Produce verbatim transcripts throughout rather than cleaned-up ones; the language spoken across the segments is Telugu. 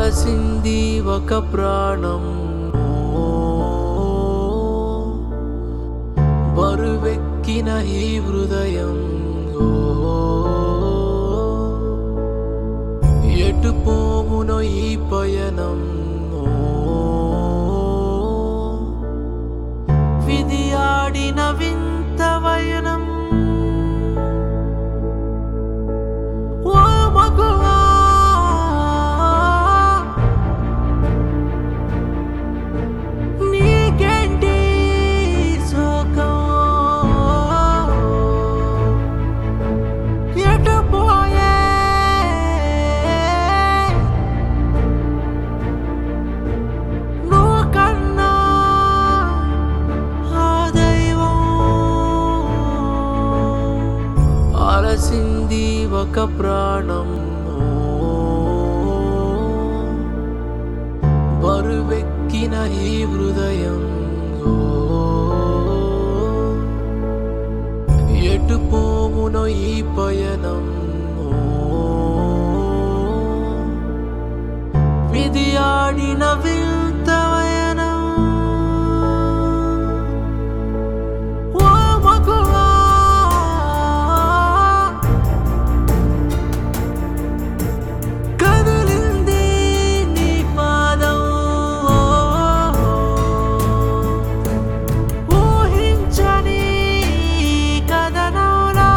అలసింది ఒక ప్రాణం, బరువెక్కిన ఈ హృదయం, ఎటు పోవునో ఈ పయనం, విధి ఆడిన వింత వయనం. ఓ మగువా, నీకేంటి శోకం, ఎటు పోయే నువ్వు కన్నా ఆ దైవం. అలసింది ఒక ప్రాణం, బరువెక్కిన ఈ హృదయం, ఎటు పోవునో ఈ పయనం, విధి ఆడిన వింత వయనం. ఓ మగువా, కదిలింది నీ పాదం, ఊహించని కథనంలో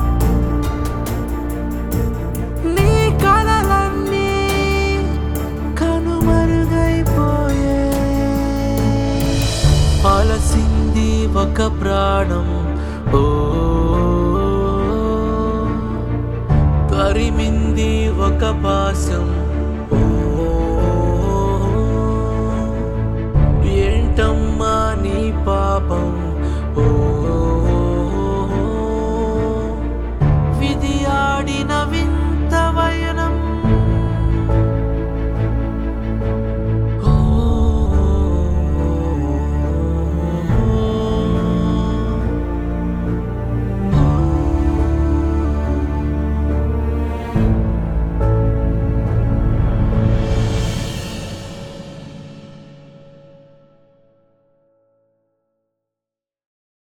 నీ కలలన్నీ కనుమరుగైపోయే. అలసింది ఒక ప్రాణం, ఓ తరిమింది ఒక పాశం, ఓ ఏంటమ్మా నీ పాపం, ఓ విధి ఆడిన వింత